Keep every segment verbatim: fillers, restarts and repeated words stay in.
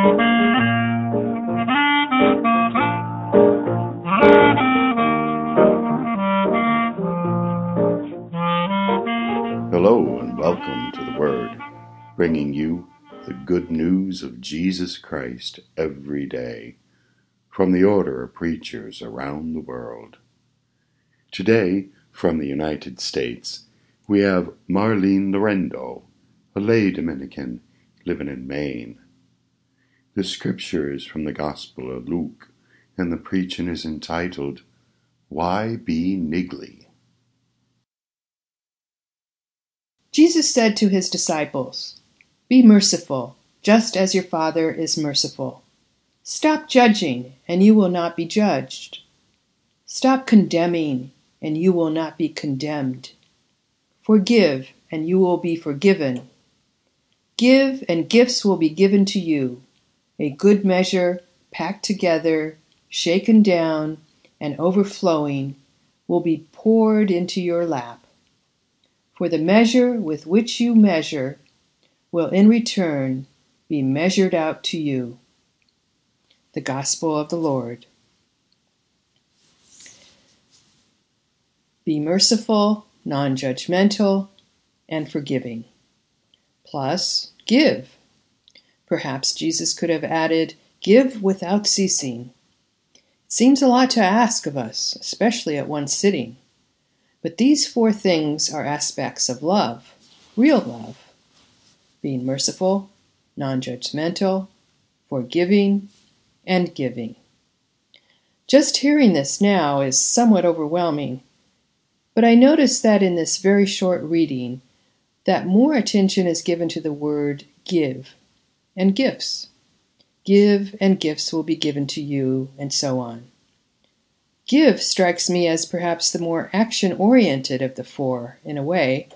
Hello and welcome to the Word, bringing you the good news of Jesus Christ every day from the order of preachers around the world. Today, from the United States, we have Marlene Lorendo, a lay Dominican living in Maine. The scripture is from the Gospel of Luke, and the preaching is entitled, Why Be Niggly? Jesus said to his disciples, "Be merciful, just as your Father is merciful. Stop judging, and you will not be judged. Stop condemning, and you will not be condemned. Forgive, and you will be forgiven. Give, and gifts will be given to you. A good measure, packed together, shaken down, and overflowing, will be poured into your lap. For the measure with which you measure will in return be measured out to you." The Gospel of the Lord. Be merciful, non-judgmental, and forgiving. Plus, give. Perhaps Jesus could have added, give without ceasing. It seems a lot to ask of us, especially at one sitting. But these four things are aspects of love, real love. Being merciful, non-judgmental, forgiving, and giving. Just hearing this now is somewhat overwhelming, but I notice that in this very short reading, that more attention is given to the word give and gifts. Give and gifts will be given to you, and so on. Give strikes me as perhaps the more action-oriented of the four, in a way.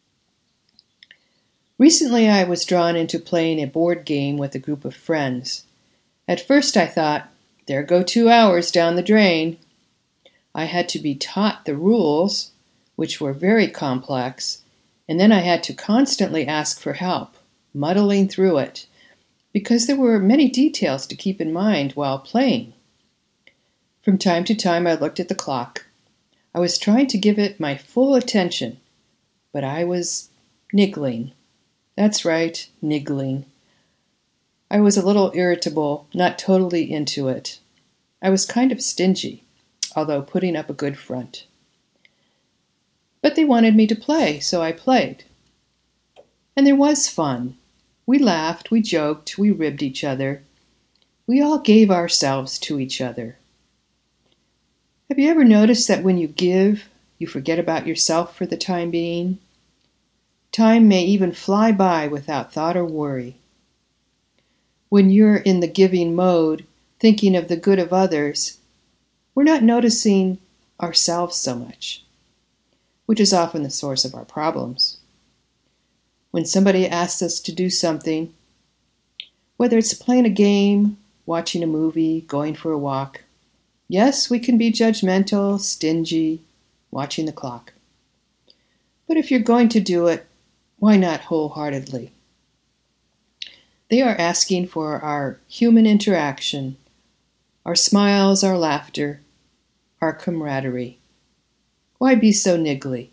Recently I was drawn into playing a board game with a group of friends. At first I thought, there go two hours down the drain. I had to be taught the rules, which were very complex, and then I had to constantly ask for help, muddling through it, because there were many details to keep in mind while playing. From time to time I looked at the clock. I was trying to give it my full attention, but I was niggling. That's right, niggling. I was a little irritable, not totally into it. I was kind of stingy, although putting up a good front. But they wanted me to play, so I played. And there was fun. We laughed, we joked, we ribbed each other. We all gave ourselves to each other. Have you ever noticed that when you give, you forget about yourself for the time being? Time may even fly by without thought or worry. When you're in the giving mode, thinking of the good of others, we're not noticing ourselves so much, which is often the source of our problems. When somebody asks us to do something, whether it's playing a game, watching a movie, going for a walk, yes, we can be judgmental, stingy, watching the clock. But if you're going to do it, why not wholeheartedly? They are asking for our human interaction, our smiles, our laughter, our camaraderie. Why be so niggly?